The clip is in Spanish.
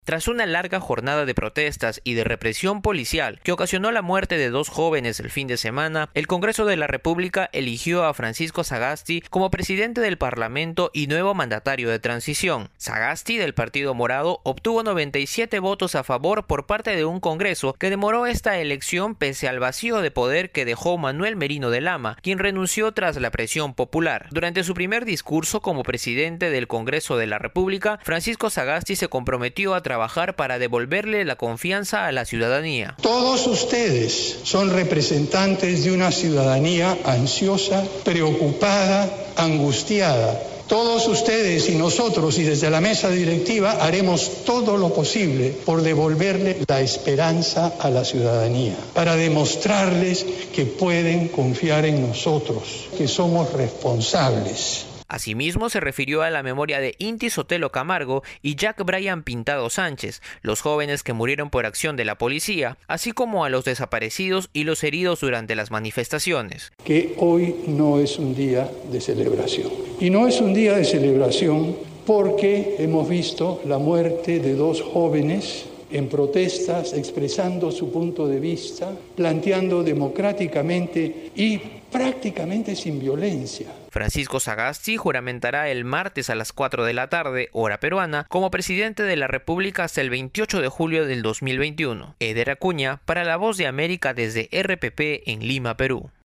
Tras una larga jornada de protestas y de represión policial que ocasionó la muerte de 2 jóvenes el fin de semana, el Congreso de la República eligió a Francisco Sagasti como presidente del Parlamento y nuevo mandatario de transición. Sagasti, del Partido Morado, obtuvo 97 votos a favor por parte de un Congreso que demoró esta elección pese al vacío de poder que dejó Manuel Merino de Lama, quien renunció tras la presión popular. Durante su primer discurso como presidente del Congreso de la República, Francisco Sagasti se comprometió a trabajar para devolverle la confianza a la ciudadanía. Todos ustedes son representantes de una ciudadanía ansiosa, preocupada, angustiada. Todos ustedes y nosotros y desde la mesa directiva haremos todo lo posible por devolverle la esperanza a la ciudadanía, para demostrarles que pueden confiar en nosotros, que somos responsables. Asimismo, se refirió a la memoria de Inti Sotelo Camargo y Jack Brian Pintado Sánchez, los jóvenes que murieron por acción de la policía, así como a los desaparecidos y los heridos durante las manifestaciones. Que hoy no es un día de celebración. Y no es un día de celebración porque hemos visto la muerte de 2 jóvenes en protestas, expresando su punto de vista, planteando democráticamente y prácticamente sin violencia. Francisco Sagasti juramentará el martes a las 4 de la tarde, hora peruana, como presidente de la República hasta el 28 de julio del 2021. Eder Acuña, para La Voz de América desde RPP en Lima, Perú.